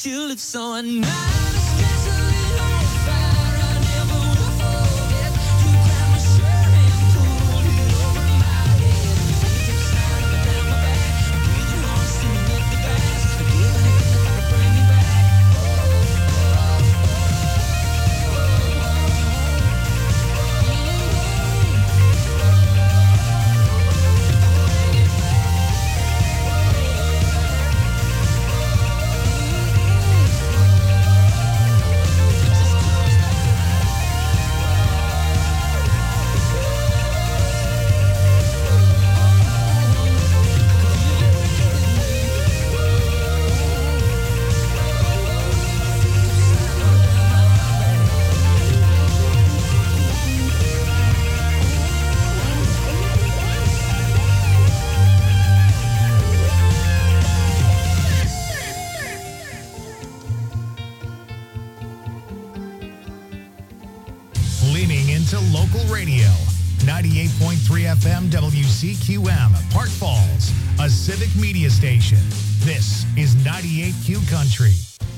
makes you live so nice. Stress a little fire, I never will forget. You grabbed my shirt and pulled it over my head. You kept sliding down my back, breathing hard, singing up the bass. Forgive anything that could bring you back. Leaning into local radio. 98.3 FM WCQM, Park Falls, a civic media station. This is 98Q Country.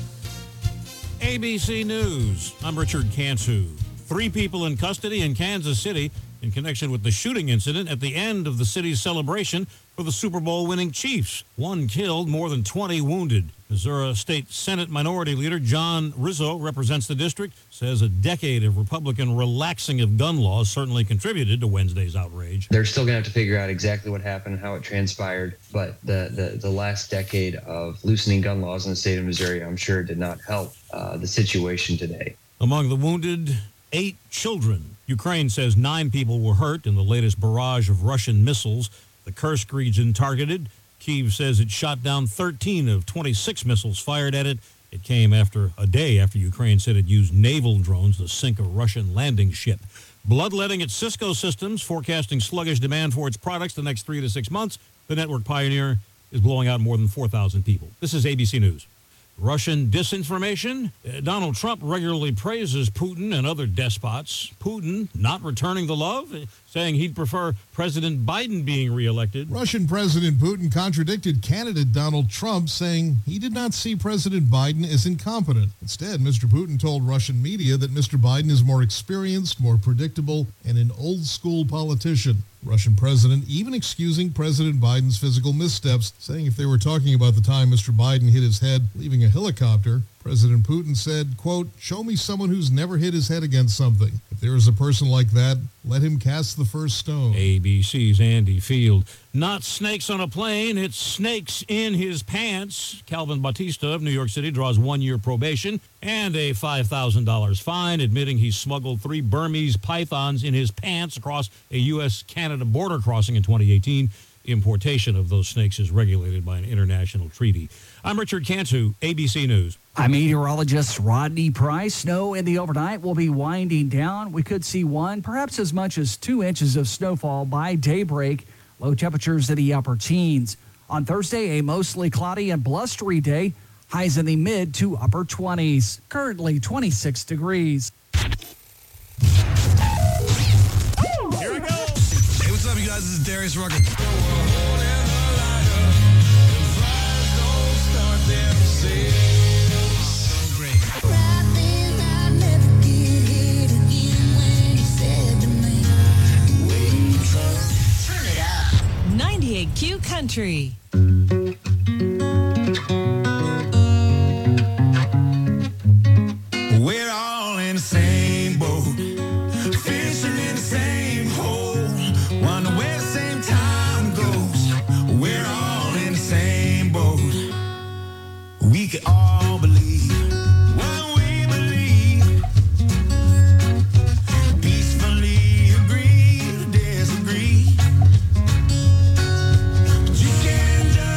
ABC News. I'm Richard Cantu. 3 people in custody in Kansas City in connection with the shooting incident at the end of the city's celebration for the Super Bowl winning Chiefs. 1 killed, more than 20 wounded. Missouri State Senate Minority Leader John Rizzo represents the district, says a decade of Republican relaxing of gun laws certainly contributed to Wednesday's outrage. They're still going to have to figure out exactly what happened and how it transpired, but the last decade of loosening gun laws in the state of Missouri, I'm sure, did not help the situation today. Among the wounded, 8 children. Ukraine says 9 people were hurt in the latest barrage of Russian missiles. The Kursk region targeted. Kyiv says it shot down 13 of 26 missiles fired at it. It came after a day after Ukraine said it used naval drones to sink a Russian landing ship. Bloodletting at Cisco Systems, forecasting sluggish demand for its products the next 3 to 6 months. The network pioneer is blowing out more than 4,000 people. This is ABC News. Russian disinformation. Donald Trump regularly praises Putin and other despots. Putin not returning the love, saying he'd prefer President Biden being reelected. Russian President Putin contradicted candidate Donald Trump, saying he did not see President Biden as incompetent. Instead, Mr. Putin told Russian media that Mr. Biden is more experienced, more predictable, and an old-school politician. Russian president even excusing President Biden's physical missteps, saying if they were talking about the time Mr. Biden hit his head leaving a helicopter, President Putin said, quote, "Show me someone who's never hit his head against something. If there is a person like that, let him cast the first stone." ABC's Andy Field. Not snakes on a plane, it's snakes in his pants. Calvin Bautista of New York City draws 1-year probation and a $5,000 fine, admitting he smuggled 3 Burmese pythons in his pants across a U.S.-Canada border crossing in 2018. Importation of those snakes is regulated by an international treaty. I'm Richard Cantu, ABC News. I'm meteorologist Rodney Price. Snow in the overnight will be winding down. We could see 1, perhaps as much as 2 inches of snowfall by daybreak. Low temperatures in the upper teens. On Thursday, a mostly cloudy and blustery day. Highs in the mid to upper 20s. Currently 26 degrees. Here we go. Hey, what's up, you guys? This is Darius Rucker. Q Country. We're all in the same boat, fishing in the same hole, wonder where the same time goes. We're all in the same boat. We can all believe what we believe. Peacefully agree to disagree. But you can't judge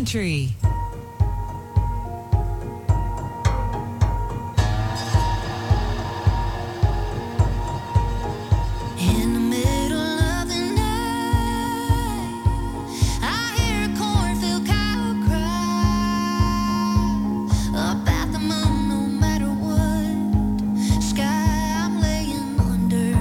Country. In the middle of the night, I hear a cornfield cow cry about the moon. No matter what sky I'm laying under,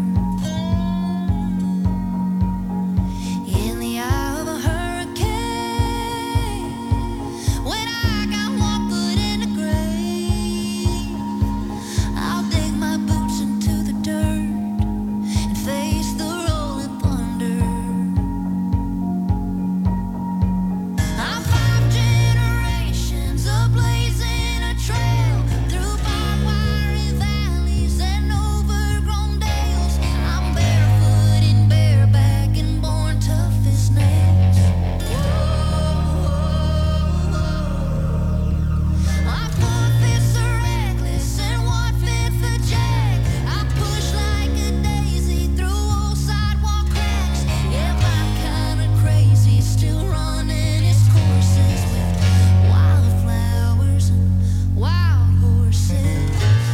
in the eye of a hurricane, when I got one foot in the grave, I'll dig my boots into the dirt and face the rolling thunder. I'm 5 generations of blazing a trail through barbed wire valleys and overgrown dales. I'm barefoot and bareback and born tough as nails. I'm 4/5 reckless and 1/5 a jack. I push like a daisy through old sidewalk cracks. Yeah, I'm kinda crazy, still running its courses with wildflowers and wild horses.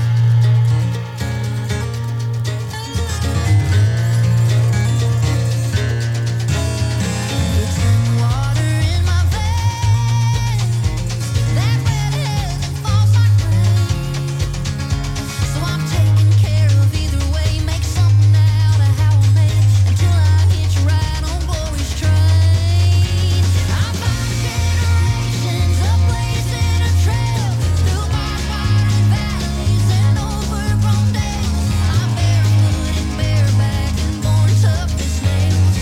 It's the water in my veins that redheads and falls like rain. So I'm taking care of either way, make something out of how I made it until I hit you right on glory's train. I'm 5 generations of blazing a trail through barbed wire valleys and overgrown dales. I'm barefoot and bareback and born tough as nails.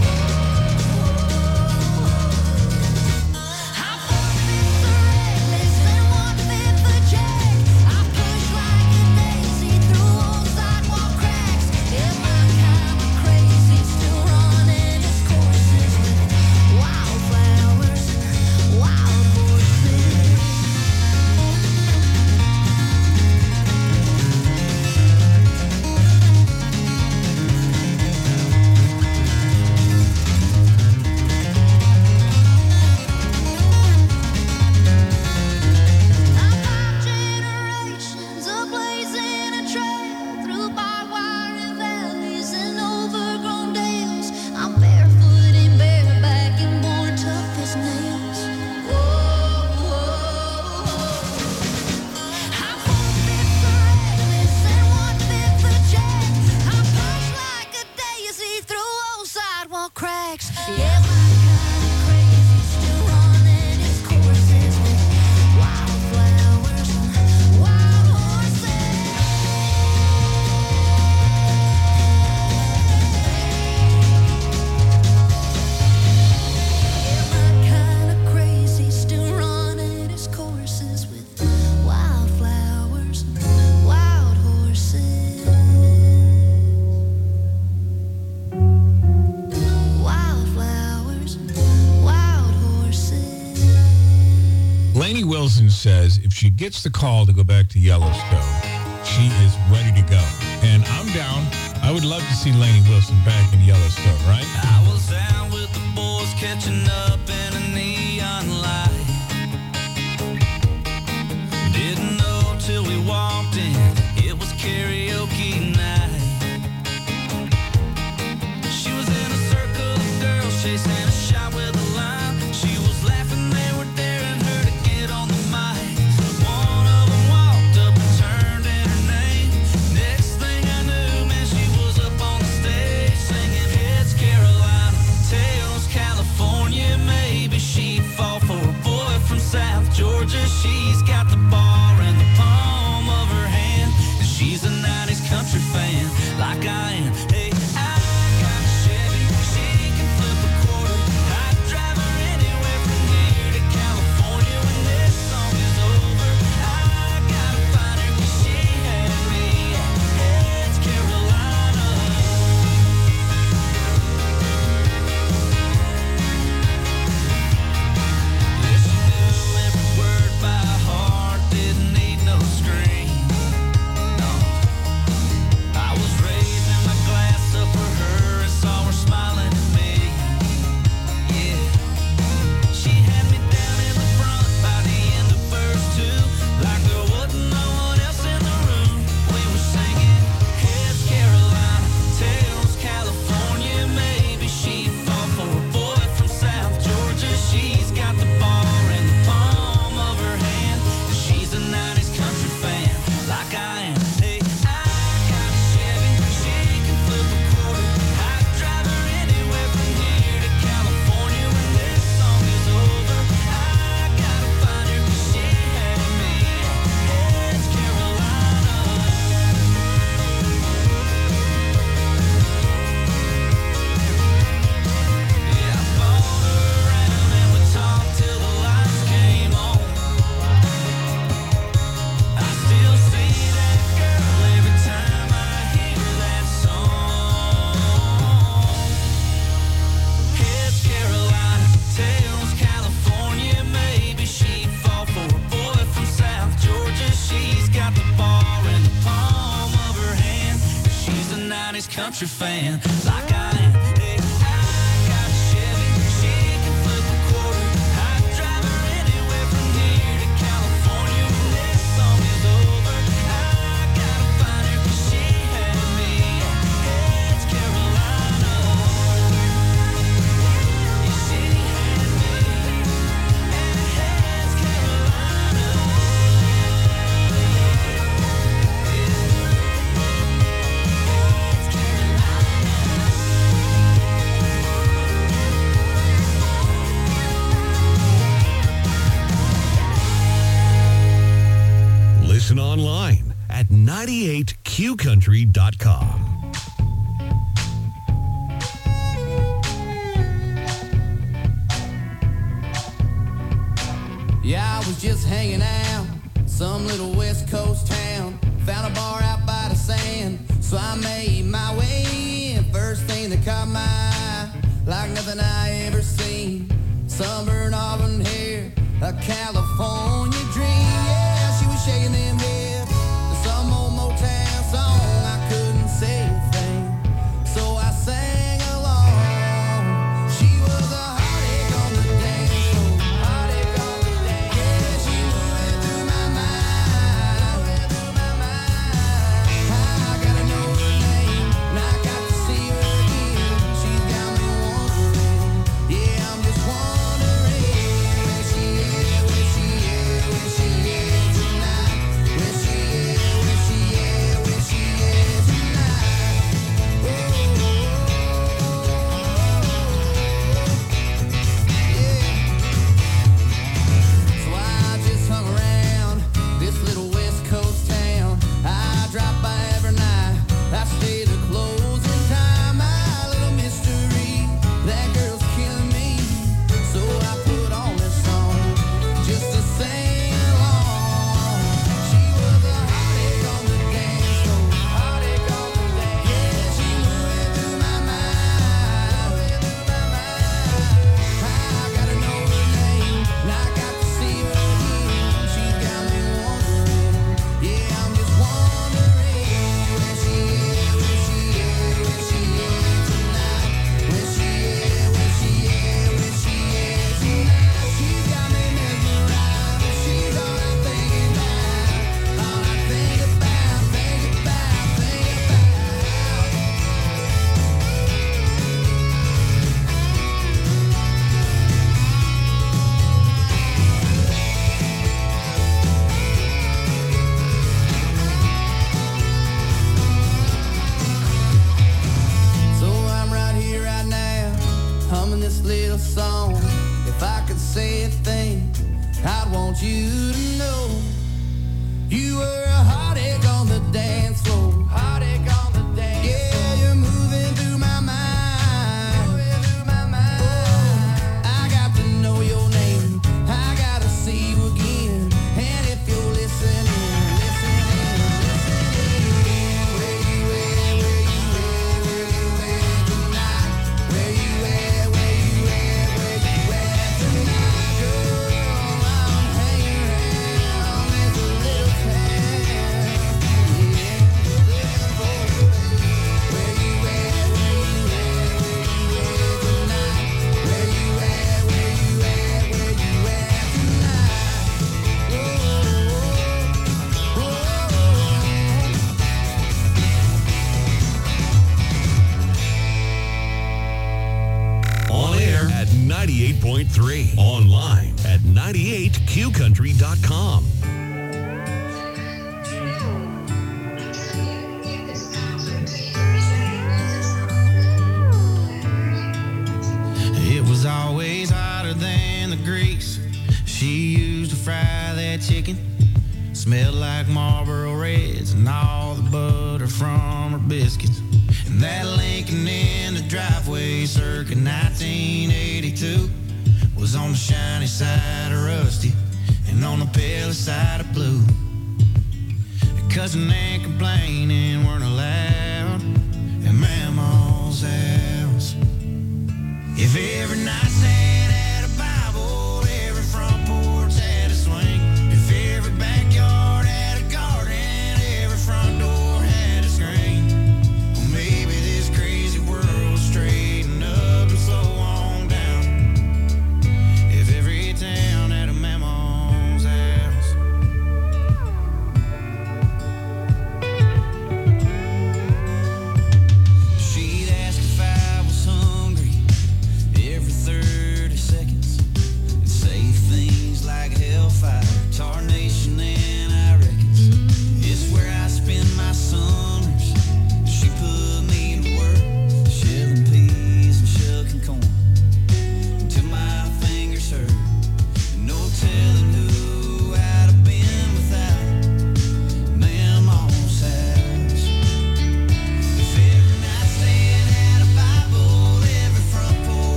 I'm 4/5 reckless and 1/5 a jack. I push like a daisy through old sidewalk cracks. Yeah, my kind of crazy, still running its courses with wildflowers and wild horses. I'm 5 generations of blazing a trail through barbed wire valleys and overgrown dales. I'm barefoot and bareback and born tough as nails. I'm 4/5 reckless and 1/5 a jack. I push like a daisy through old sidewalk cracks. Yeah, my kind of crazy, still running its courses with wildflowers and wild horses. Yeah, my kind of crazy, still running its courses with wildflowers and wild horses. Wildflowers and wild horses. Lainey Wilson says if she gets the call to go back to Yellowstone, she is ready to go. And I'm down. I would love to see Lainey Wilson back in Yellowstone, right? I was out with the boys catching up in a neon light. Didn't know till we walked in, it was karaoke night. She was in a circle of girls chasing a shot with a line. She was laughing, they were daring her to get on the mic. One of them walked up and turned in her name. Next thing I knew, man, she was up on the stage singing Heads Carolina, Tails California, made country fan, like I am. Hey, I got a Chevy, she can flip a quarter. I drive her anywhere from here to California. When this song is over, I gotta find her 'cause she had me. Hey, it's Carolina. Yeah, she had me. Hey, it's Carolina. Listen online at 98qcountry.com. Yeah, I was just hanging out, some little West Coast town. Found a bar out by the sand, so I made my way in. First thing that caught my eye, like nothing I ever seen. Sunburned auburn hair, a California dream. Yeah, she was shaking them hips to some old Motown song. I couldn't say a thing, so I sang along. She was a heartache on the dance floor, heartache on the dance. Yeah, she moving through my mind, moving through my mind. I gotta know her name, and I got to see her again. She's got me wondering, yeah, I'm just wondering where she is, where she is, where she is tonight. Where she is, where she is, where she is tonight. Yeah. So I just hung around this little West Coast town. I drop by every night. I stay to closing time. My little mystery, that girl's killing me. So I put on this song just to sing along. She was a heartache on the dance floor, heartache on the dance. Yeah, she moving through my mind, moving through my mind. I gotta know her name, and I got to see her again. She's got me wondering, yeah, I'm just wondering where she is, where she is, where she is tonight. Where she is, where she is, where she is tonight. She's got me mesmerized, but she's all I think about, all I think about, think about, think about. So I'm right here, right now, humming this little song. If I could say a thing, I'd want you to know you were a heartache on the dance floor. Heartache on the dance floor. Yeah, you're moving through my mind. Moving through my mind. I got to know your name. I gotta see you again. And if you're listening, where you at, where you at, where you at tonight? Where you at, where you at, where you at tonight? Girl, I'm hanging around on this little town. Yeah, looking for you, baby. Where you at, where you at, where you at tonight? Where you at, where you at, where you at tonight? On air at 98.3. Online at 98qcountry.com. It was always hotter than the grease she used to fry that chicken. Smelled like Marlboro Reds and all the butter from her biscuits. And that Lincoln in the driveway circa 1982 was on the shiny side of rusty and on the pale side of blue. Cussing and complaining weren't allowed at Mama's house. If every nightstand had a Bible, every front porch had a swing. If every backyard had a garden, every front door had a screen. Well, maybe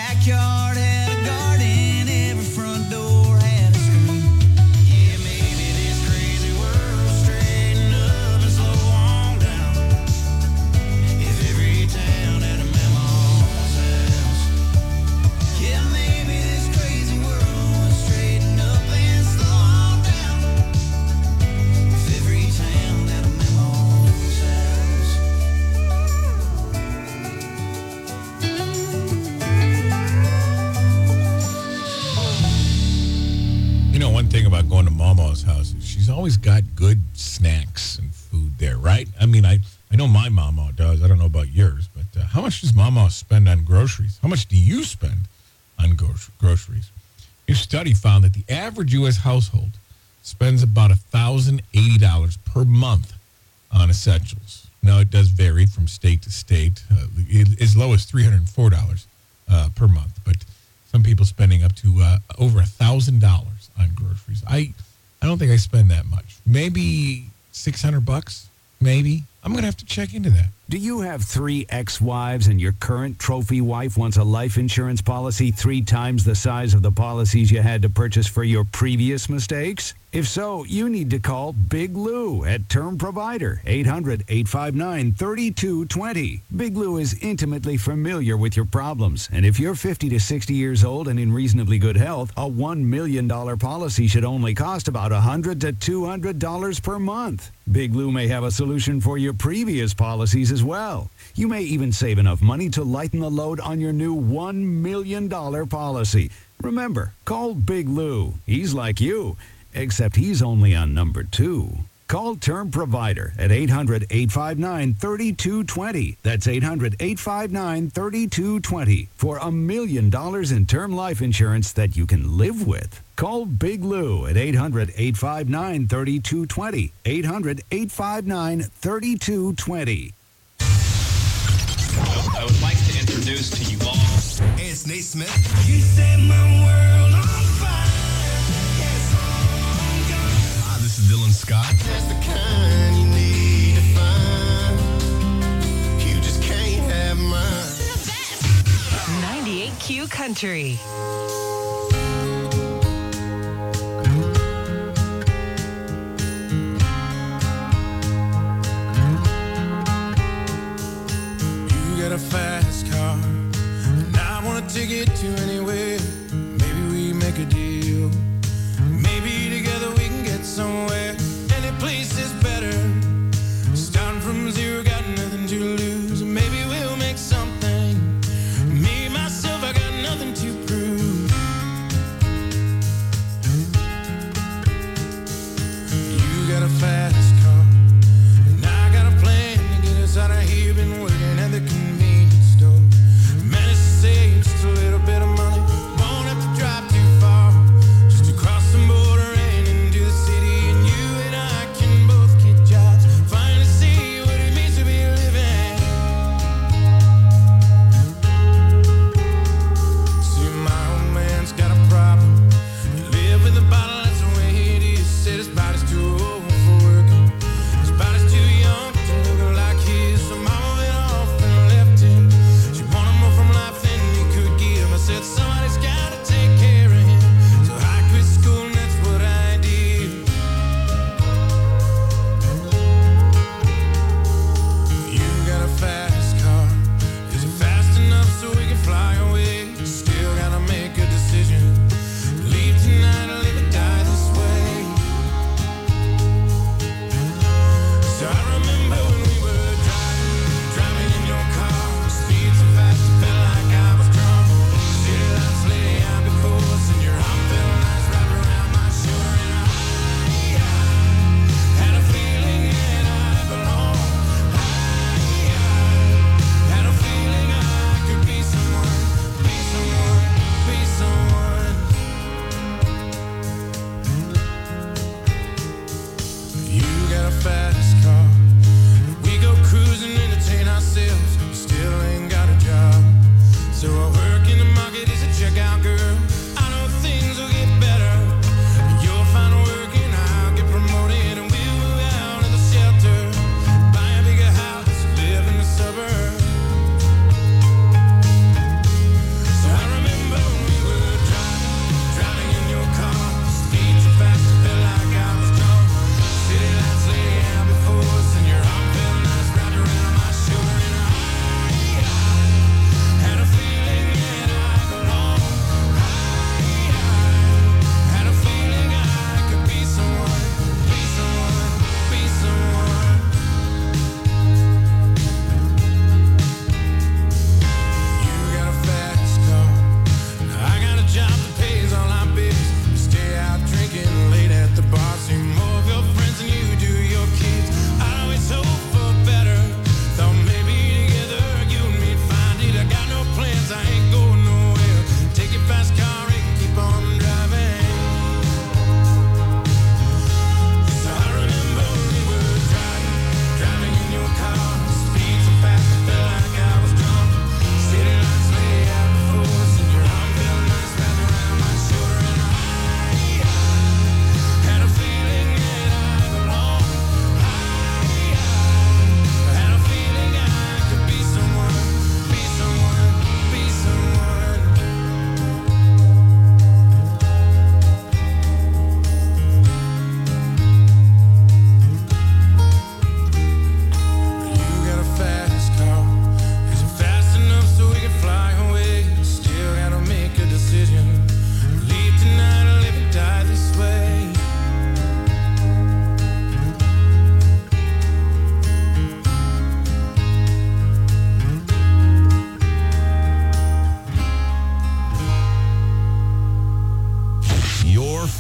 backyard had a garden, every front door had a screen. Yeah, maybe this crazy world straighten up and slow on down. If every town had a Memo's house. Yeah, maybe this crazy world would straighten up and slow on down. If every town had a Memo's house. You know, one thing about going to Mama's house is she's always got good snacks and food there, right? I mean, I know my Mama does. I don't know about yours, but how much does Mama spend on groceries? How much do you spend on groceries? A study found that the average U.S. household spends about $1,080 per month on essentials. Now, it does vary from state to state, as low as $304 per month, but some people spending up to over $1,000 on groceries. I don't think I spend that much. Maybe $600, maybe. I'm going to have to check into that. Do you have 3 ex-wives and your current trophy wife wants a life insurance policy 3 times the size of the policies you had to purchase for your previous mistakes? If so, you need to call Big Lou at Term Provider, 800-859-3220. Big Lou is intimately familiar with your problems, and if you're 50 to 60 years old and in reasonably good health, a $1 million policy should only cost about $100 to $200 per month. Big Lou may have a solution for your previous policies as well. You may even save enough money to lighten the load on your new $1 million policy. Remember, call Big Lou. He's like you, except he's only on number 2. Call Term Provider at 800-859-3220. That's 800-859-3220 for $1 million in term life insurance that you can live with. Call Big Lou at 800-859-3220. 800-859-3220. I would like to introduce to you all. Hey, it's Nate Smith. You set my world on fire. Hi, this is Dylan Scott. That's the kind you need to find. You just can't have mine. 98Q Country. You got a fast car, and I want to take it to anywhere. Maybe we make a deal. Maybe together we can get somewhere. Any place is better. Starting from zero, got nothing to lose. Maybe we'll make something. Me, myself, I got nothing to prove. You got a fast car, and I got a plan to get us out of here. Been working at the convenience store. Managed to save just a little bit of money. Won't have to drive too far. Just to cross the border and into the city. And you and I can both get jobs. Finally see what it means to be living. See, my old man's got a problem. He live with a bottle, that's the way it is. Said his body's too old for working. His body's too young to look like his. So mama went off and left him. She wanted more from life than he could give. I said somebody's gotta take care of him. So I quit school and that's what I did. You got a fast car. Is it fast enough so we can fly away? Still gotta make a decision. Leave tonight or live or die this way. So I remember when we were driving in your car. Speed so fast it felt like I was drunk. City lights lay out before us, and your arm felt nice wrapped around my shoulder. And I had a feeling that I belonged. I had a feeling I could be someone, be someone, be someone. You got a fast car. We go cruising, entertain ourselves. We still ain't got a job. So I work in the market as a checkout girl. I know things will get better. You'll find work and I'll get promoted. And we'll move out of the shelter. Buy a bigger house, live in the suburbs. So I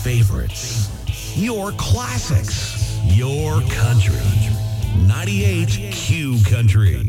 favorites, your classics, your country. 98 Q Country.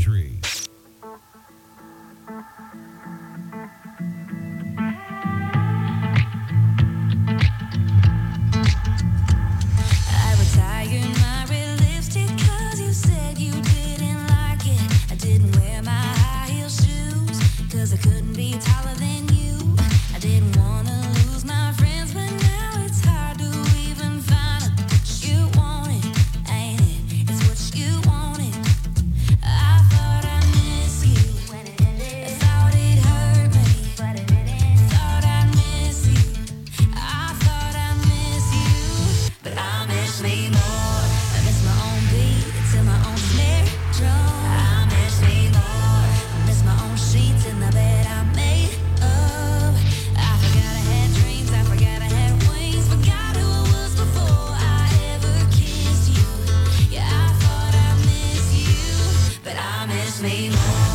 I retired my red lipstick 'cause you said you didn't like it. I didn't wear my high heel shoes 'cause I couldn't be taller than you. I didn't want to lose my friends, but now it's hard to even find what you wanted, ain't it? It's what you wanted. I thought I miss you. I thought it hurt me. Thought I miss you. I thought I miss you. But I miss me more. I miss my own beat to my own snare drum. I miss me more. I miss my own sheets in the bed I made up. I forgot I had dreams. I forgot I had wings. Forgot who I was before I ever kissed you. Yeah, I thought I miss you, but I miss me more.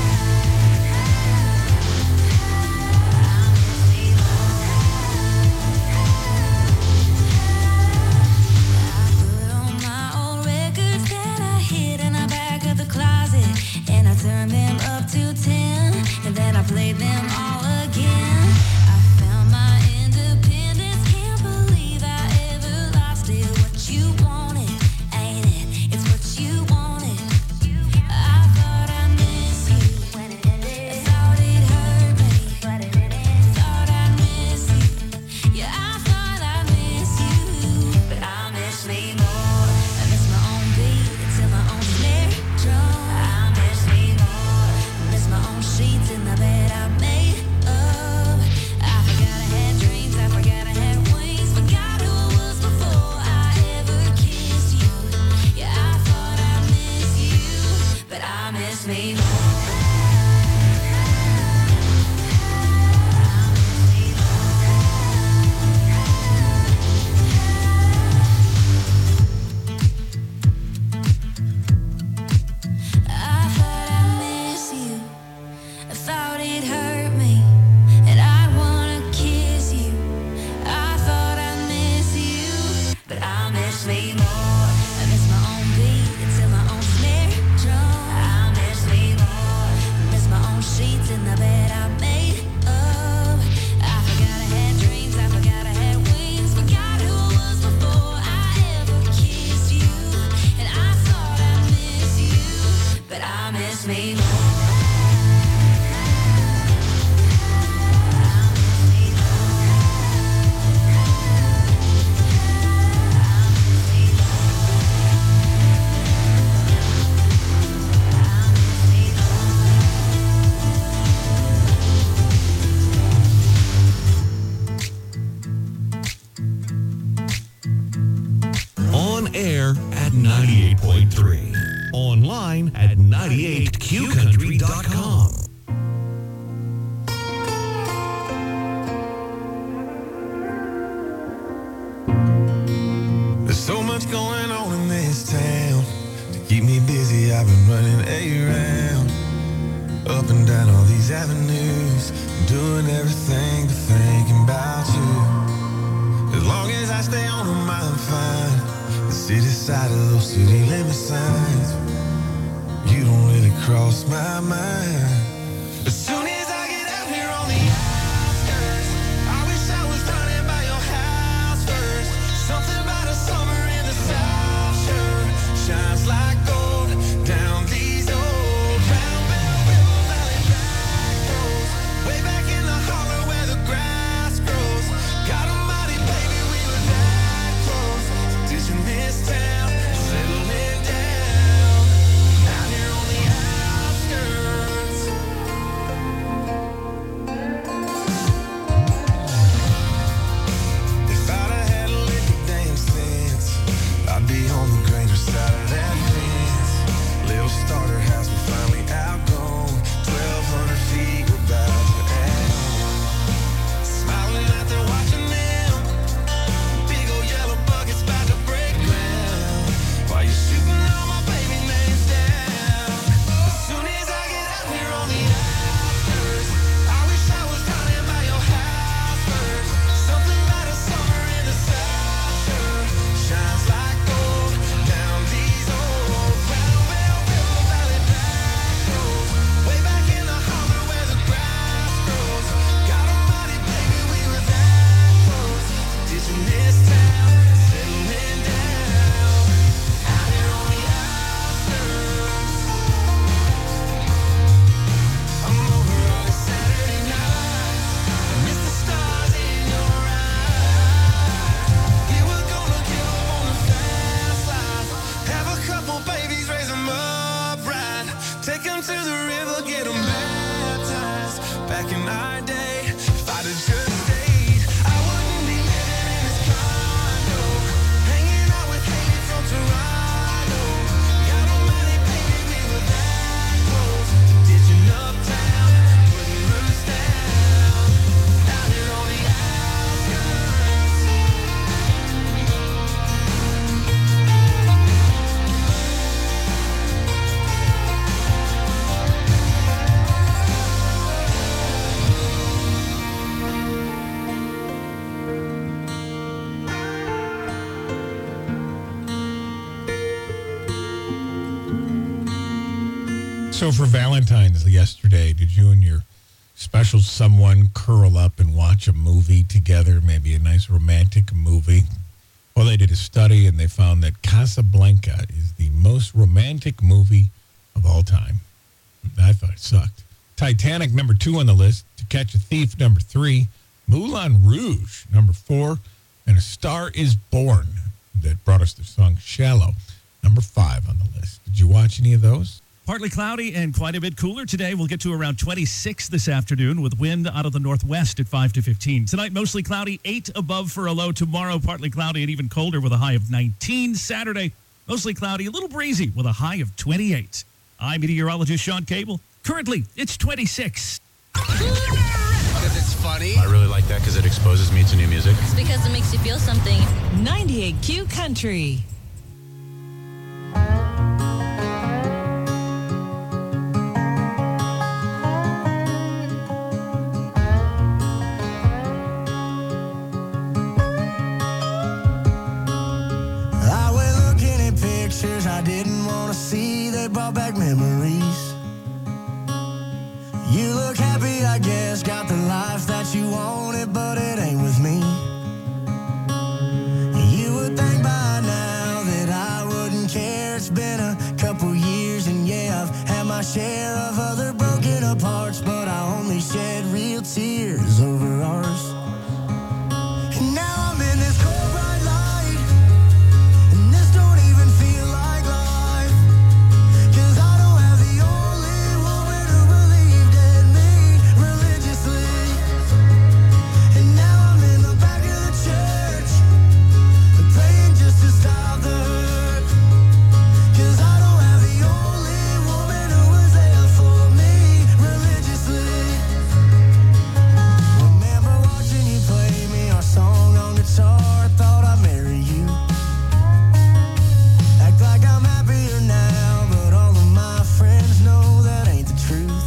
Put on my old records that I hid in the back of the closet, and I turned them up to 10, and then I played them all again. I found my independence, can't believe I ever lost it. What you wanted, ain't it? It's what you wanted. I thought I miss you. I thought it hurt me. Thought I miss you. Yeah, I thought I miss you, but I miss me more. I miss my own beat to my own snare drum. I miss me more. I miss my own sheets in the bed I made up. I forgot I had dreams. I forgot I had wings. Forgot who I was before I ever kissed you. Yeah, I thought I miss you, but I miss me more. I thought I miss you. I thought it hurt me, and I'd wanna kiss you. I thought I miss you, but I miss me more. I miss my own beat to my own snare drum. I miss me more. I miss my own sheets in the bed I made up. I forgot I had dreams. I forgot I had wings. Forgot who I was before I ever kissed you. And I thought I miss you, but I miss me more. On air at 98.3. Online at 98qcountry.com. There's so much going on in this town. To keep me busy, I've been running around. Up and down all these avenues. Doing everything but thinking about you. As long as I stay on them, I'm fine. The city side of those city limit signs. You don't really cross my mind. As soon as I get out here on the outskirts, I wish I was running by your house first. Something about a summer in the South sure shines like gold down these old round Bell River Valley back roads. Way back in the hollow where the grass grows. God almighty, baby, we were that close. Ditching this town, settling down. Out here on the outskirts. So for Valentine's yesterday, did you and your special someone curl up and watch a movie together, maybe a nice romantic movie? Well, they did a study and they found that Casablanca is the most romantic movie of all time. I thought it sucked. Titanic, number 2 on the list. To Catch a Thief, number 3. Moulin Rouge, number 4. And A Star is Born, that brought us the song Shallow, number 5 on the list. Did you watch any of those? Partly cloudy and quite a bit cooler today. We'll get to around 26 this afternoon with wind out of the northwest at 5 to 15. Tonight, mostly cloudy, 8 above for a low. Tomorrow, partly cloudy and even colder with a high of 19. Saturday, mostly cloudy, a little breezy with a high of 28. I'm meteorologist Sean Cable. Currently, it's 26. Because it's funny. I really like that because it exposes me to new music. It's because it makes you feel something. 98Q Country. I went looking at pictures I didn't want to see. They brought back memories. You look happy, I guess. Got the life that you wanted, but it ain't with me. You would think by now that I wouldn't care. It's been a couple years, and yeah, I've had my share of other broken aparts, but I only shed real tears over ours. And now I'm in this cold bright light, and this don't even feel like life. 'Cause I don't have the only woman who believed in me religiously. And now I'm in the back of the church, praying just to stop the hurt. 'Cause I don't have the only woman who was there for me religiously. Remember watching you play me our song on guitar. I thought I'd marry you. Act like I'm happier now, but all of my friends know that ain't the truth.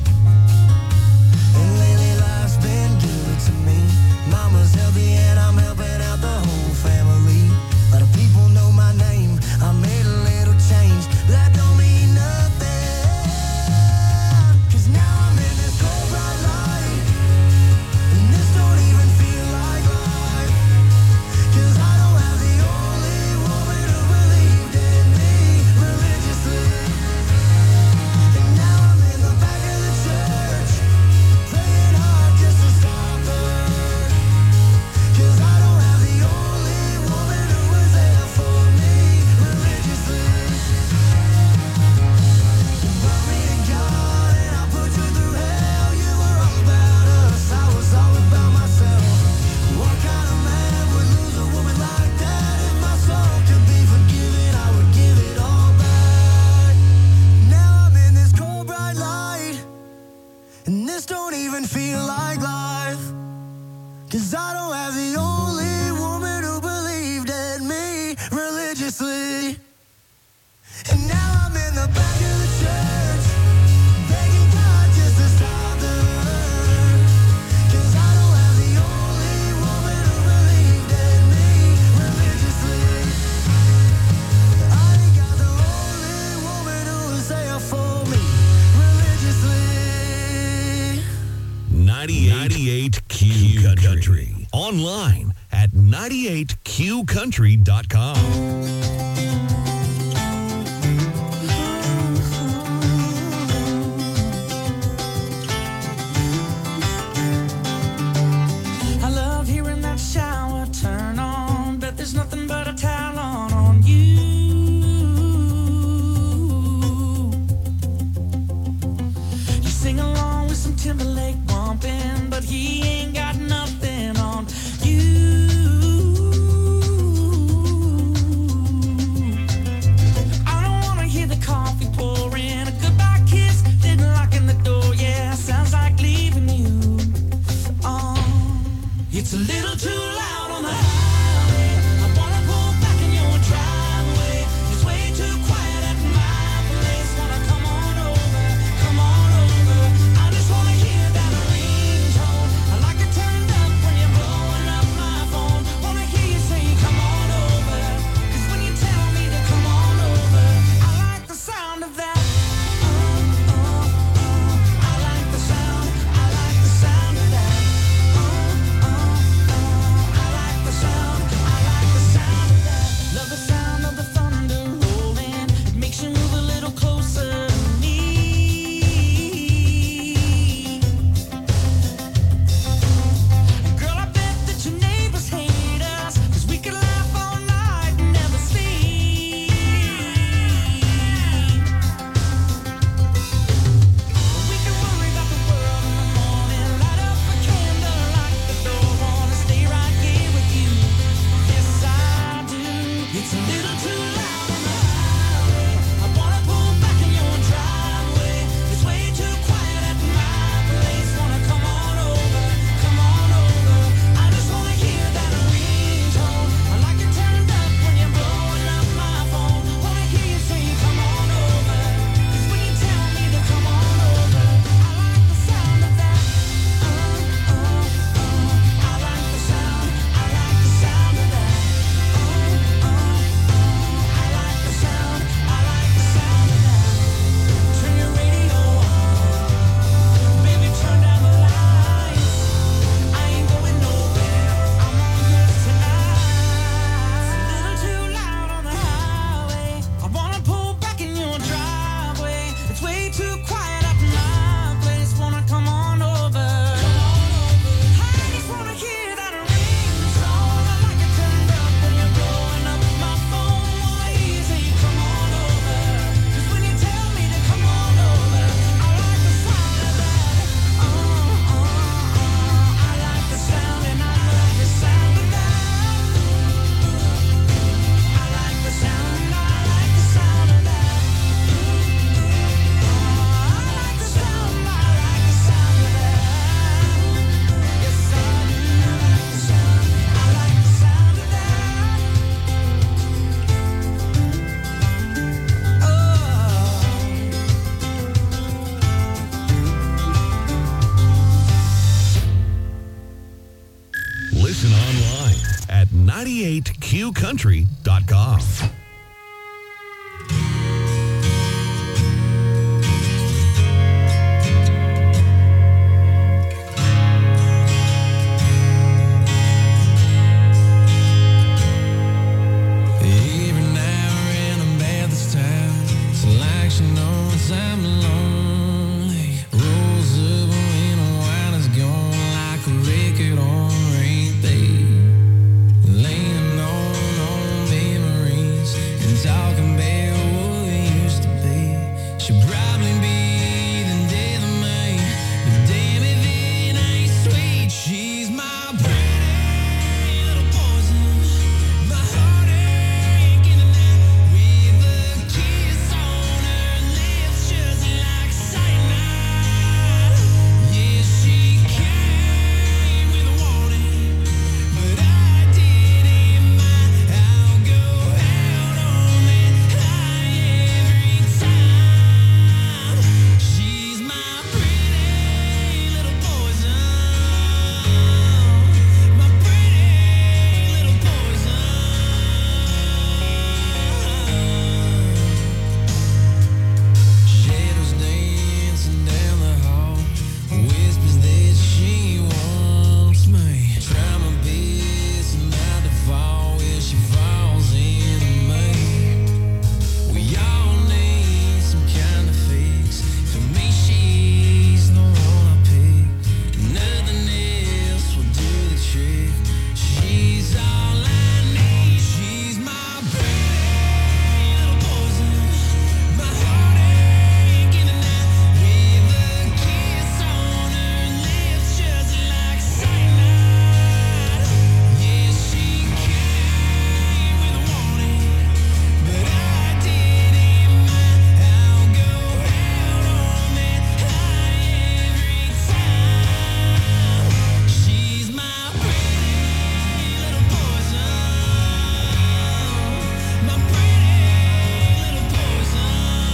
And lately life's been good to me. Mama's healthy and I'm helping out the whole family. A lot of people know my name. I made a little change, but that don't mean nothing. 'Cause now I'm in this cold bright light, and this don't even feel like life. 'Cause I don't have the only woman who believed in me religiously. And now I'm in the back of the church, praying hard just to stop the hurt. 'Cause I don't have the only woman who was there for me religiously. You brought me to God and I put you through hell. You were all about us, I was all about myself. What kind of man would lose a woman like that? If my soul could be forgiven, I would give it all back. Now I'm in this cold bright light, and this don't even feel like life. 'Cause I don't have the only woman who believed in me religiously. And now I'm in the back of the church, begging God just to stop the hurt. 'Cause I don't have the only woman who believed in me religiously. I ain't got the only woman who was there for me religiously. 98 Q Country. Online at 98qcountry.com. I love hearing that shower turn on, but there's nothing but a towel on you. You sing along with some Timberlake bumping, but he ain't got nothing on you. I don't wanna hear the coffee pouring, a goodbye kiss, then locking the door. Yeah, sounds like leaving you. It's a little too loud on the highway. I wanna pull back in your driveway. It's way too quiet at my place. Wanna come on over, come on over. I just wanna hear that ringtone. I like it turned up when you're blowing up my phone. Wanna hear you say come on over. 'Cause when you tell me to come on over, I like the sound of that. online at 98qcountry.com. Every now and then I'm bad this time. It's like she knows I'm lonely. Rolls over when the wine is gone like a record on repeat. Leaning on memories and talking about what we used to be. She'll probably be the death of me, but damn if it ain't sweet. She's my pretty little poison. My heartache in the night with a kiss on her lips just like cyanide. Yeah, she came with a warning, but I didn't mind. I'll go out on that high every time. She's my pretty little poison. My pretty little poison. Shadows dancing down the hall, whispers that she wants me. Try my best not to fall where she falls into me. We all need some kind of fix. For me, she's the one I pick. Nothing else will do the trick. She's all I need. She's my pretty little poison. My heartache in the night with a kiss on her lips just like cyanide. Yeah, she came with a warning, but I didn't mind. I'll go out on that high every time. She's my pretty little poison. My pretty little poison.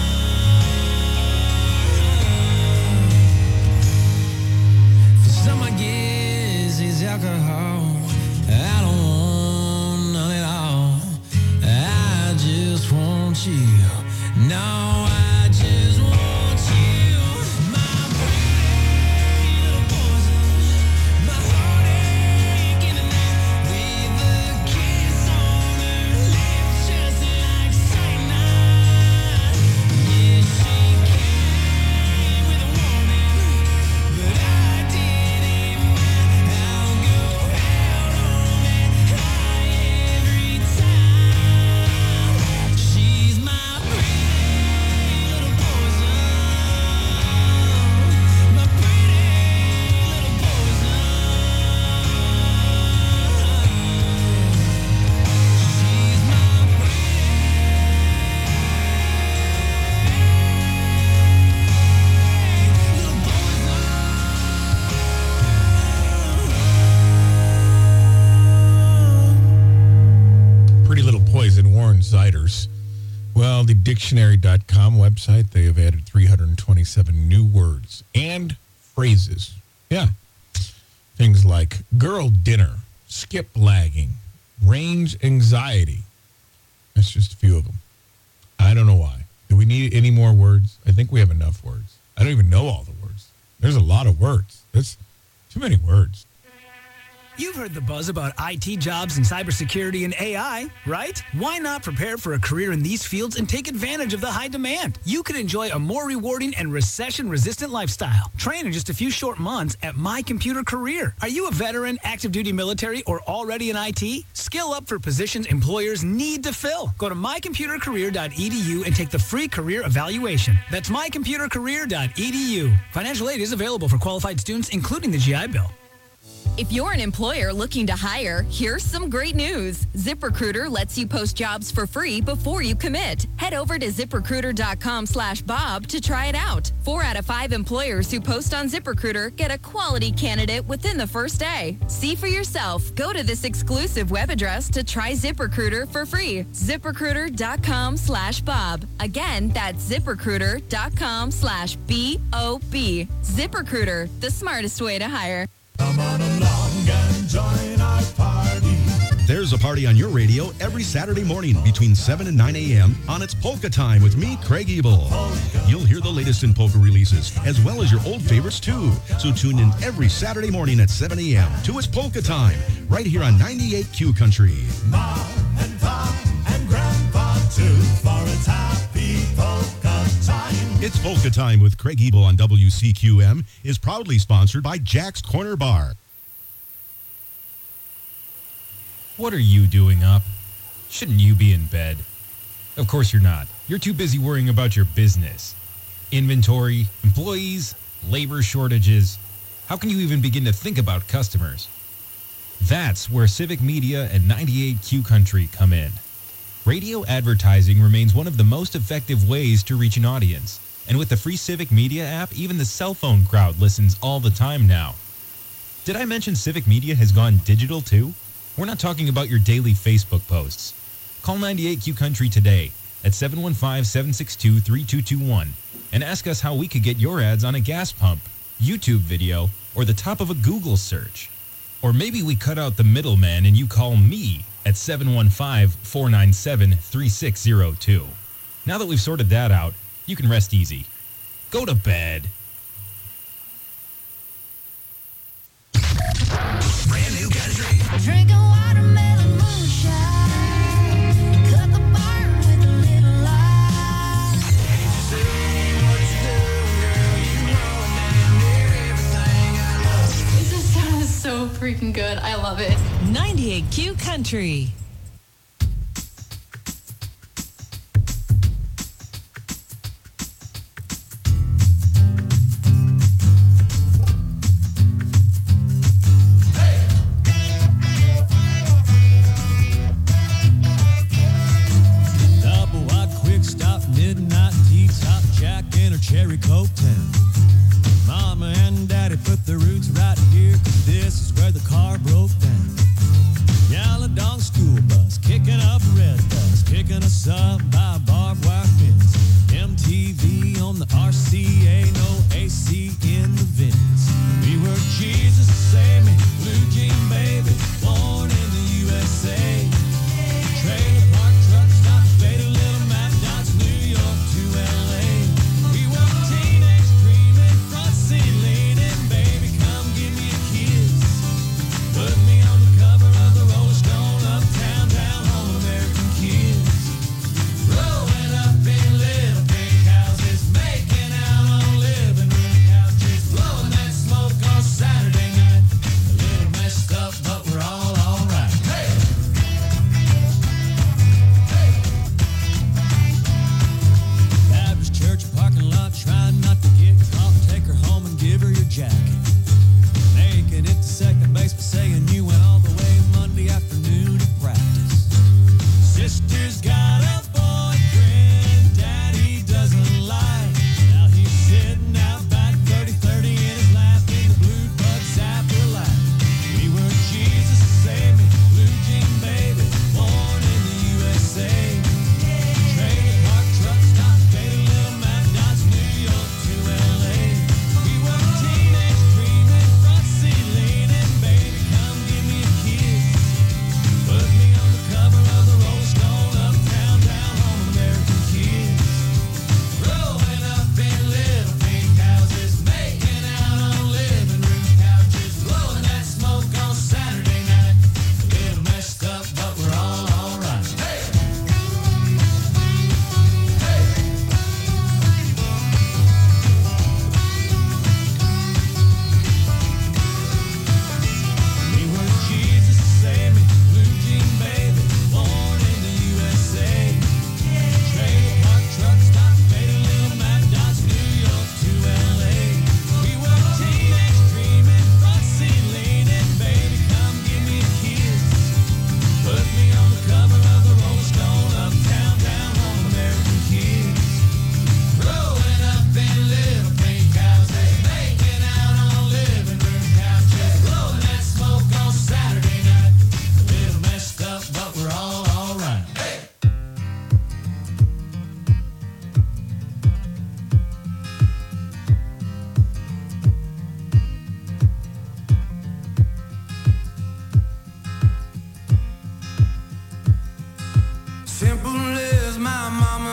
For some, I guess it's alcohol. I don't want none at all. I just want you. No, I just want you. My pretty little poison. My heartache in the night with a kiss on her lips just like cyanide. Yeah, she came with a warning, but I didn't mind. I'll go out on that high every time. She's my pretty little poison. My pretty little poison. She's my Pretty Little Poison, Warren Ziders. Well, the dictionary.com website, they have added 327 new words and phrases. Yeah. Things like girl dinner, skip lagging, range anxiety. That's just a few of them. I don't know why. Do we need any more words? I think we have enough words. I don't even know all the words. There's a lot of words. That's too many words. You've heard the buzz about IT jobs and cybersecurity and AI, right? Why not prepare for a career in these fields and take advantage of the high demand? You could enjoy a more rewarding and recession-resistant lifestyle. Train in just a few short months at My Computer Career. Are you a veteran, active duty military, or already in IT? Skill up for positions employers need to fill. Go to mycomputercareer.edu and take the free career evaluation. That's mycomputercareer.edu. Financial aid is available for qualified students, including the GI Bill. If you're an employer looking to hire, here's some great news. ZipRecruiter lets you post jobs for free before you commit. Head over to ZipRecruiter.com/Bob to try it out. 4 out of 5 employers who post on ZipRecruiter get a quality candidate within the first day. See for yourself. Go to this exclusive web address to try ZipRecruiter for free. ZipRecruiter.com/Bob. Again, that's ZipRecruiter.com/BOB. ZipRecruiter, the smartest way to hire. Come on along and join our party. a party on your radio every Saturday morning between 7 and 9 a.m. on It's Polka Time with me, Craig Ebel. You'll hear the latest in polka releases, as well as your old favorites too. So tune in every Saturday morning at 7 a.m. to It's Polka Time, right here on 98 Q Country. Mom and Pop and Grandpa too, for it's happy polka time. It's Polka Time with Craig Ebel on WCQM is proudly sponsored by Jack's Corner Bar. What are you doing up? Shouldn't you be in bed? Of course you're not. You're too busy worrying about your business. Inventory, employees, labor shortages. How can you even begin to think about customers? That's where Civic Media and 98Q Country come in. Radio advertising remains one of the most effective ways to reach an audience. And with the free Civic Media app, even the cell phone crowd listens all the time now. Did I mention Civic Media has gone digital too? We're not talking about your daily Facebook posts. Call 98Q Country today at 715-762-3221 and ask us how we could get your ads on a gas pump, YouTube video, or the top of a Google search. Or maybe we cut out the middleman and you call me at 715-497-3602. Now that we've sorted that out, you can rest easy. Go to bed. Brand new country. Drinking watermelon moonshine. Cut the bar with a little light. This is so freaking good. I love it. 98Q Country. Double wide quick stop, midnight tea top, Jack in a cherry coke town. Mama and Daddy put the roots right here, 'cause this is where the car broke down. Yaladong School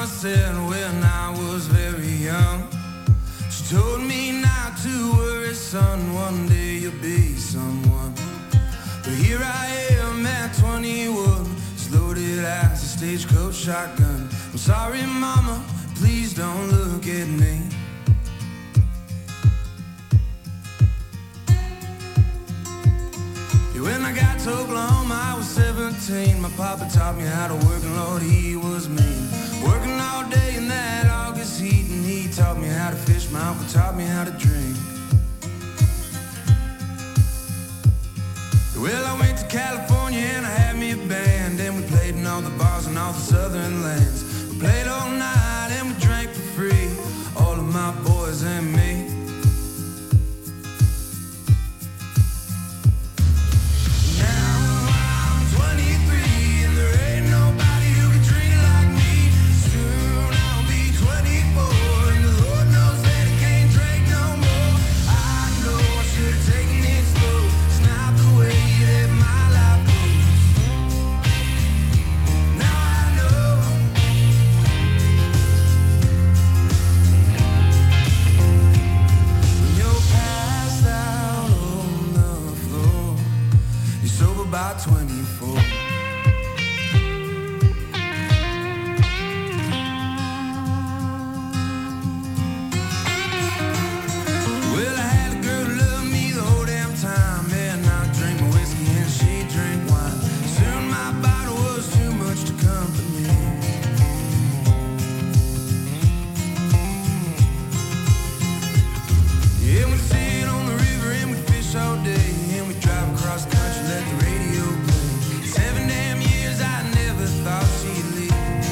mama said when I was very young, she told me not to worry, son, one day you'll be someone. But here I am at 21, as loaded as a stagecoach shotgun. I'm sorry, mama, please don't look at me. When I got to Oklahoma, I was 17. My papa taught me how to work, and Lord, he was mean. Working all day in that August heat, and he taught me how to fish. My uncle taught me how to drink. Well, I went to California and I had me a band, and we played in all the bars and all the southern lands. We played all night and we drank for free, all of my boys and me. About 24. Well, I had a girl who loved me the whole damn time, and I drank my whiskey and she drank wine. Soon my bottle was too much to comfort me. Yeah, we sit on the river and we fish all day, and we drive across the country, let the radio play. 7 damn years, I never thought she'd leave.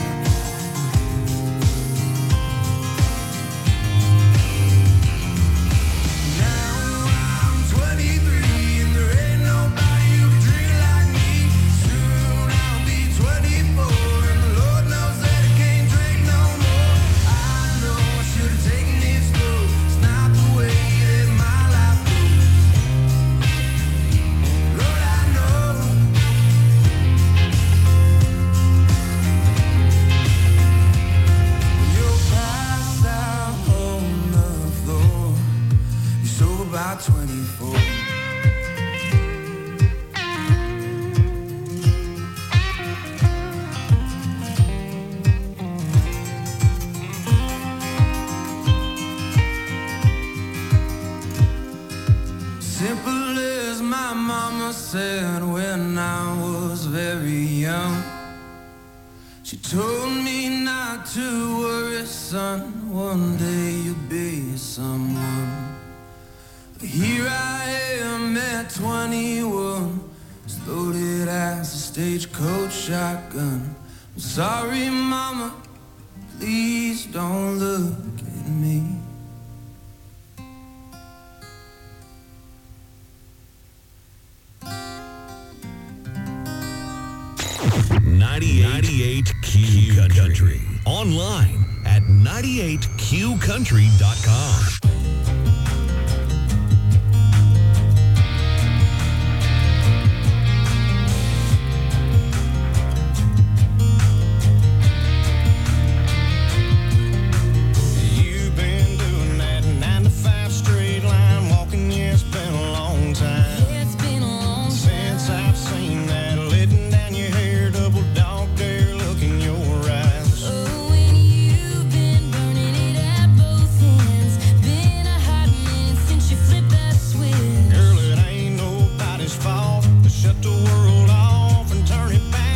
Now I'm 23 and there ain't nobody who can drink like me. Soon I'll be 24 and the Lord knows that I can't drink no more. I know I should have taken it slow. It's not the way that my life goes. Lord, I know. You're passed out on the floor. You're sober by 24. Simple as my mama said when I was very young. She told me not to worry, son, one day you'll be someone. But here I am at 21, as loaded as a stagecoach shotgun. I'm sorry, mama, please don't look at me. .98 Q Country. Online at 98QCountry.com. You've been doing that 9 to 5 straight line walking, yeah, it's been a long time. It's been a long time since I've seen that letting down your hair, double dog dare look in your eyes. Oh, and you've been burning it at both ends. Been a hot minute since you flipped that switch. Girl, it ain't nobody's fault to shut the world off and turn it back